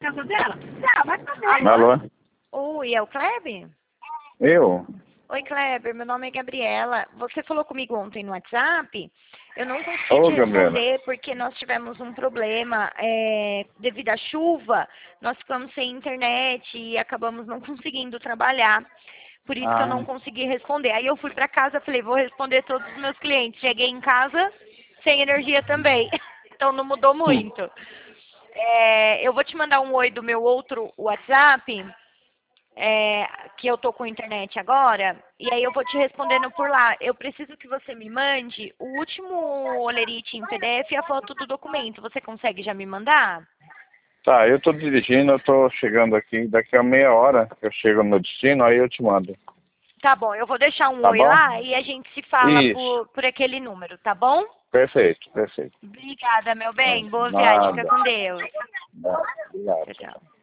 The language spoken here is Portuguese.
casa dela? Tá, vai fazer. Alô? Oi, é o Kleber? Eu? Oi, Kleber, meu nome é Gabriela. Você falou comigo ontem no WhatsApp. Eu não consegui Ô, te Gabriela. responder porque nós tivemos um problema devido à chuva. Nós ficamos sem internet e acabamos não conseguindo trabalhar. Por isso que eu não consegui responder. Aí eu fui para casa, falei, vou responder todos os meus clientes. Cheguei em casa sem energia também. Então não mudou muito. Eu vou te mandar um oi do meu outro WhatsApp, que eu tô com internet agora, e aí eu vou te respondendo por lá. Eu preciso que você me mande o último olerite em PDF e a foto do documento. Você consegue já me mandar? Tá, eu tô dirigindo, eu tô chegando aqui. Daqui a meia hora eu chego no meu destino, aí eu te mando. Tá bom, eu vou deixar um Tá oi bom? lá e a gente se fala Isso. por aquele número, tá bom? Perfeito, perfeito. Obrigada, meu bem. Boa viagem. Fica Nada. com Deus. Nada. Obrigado. Tchau, tchau.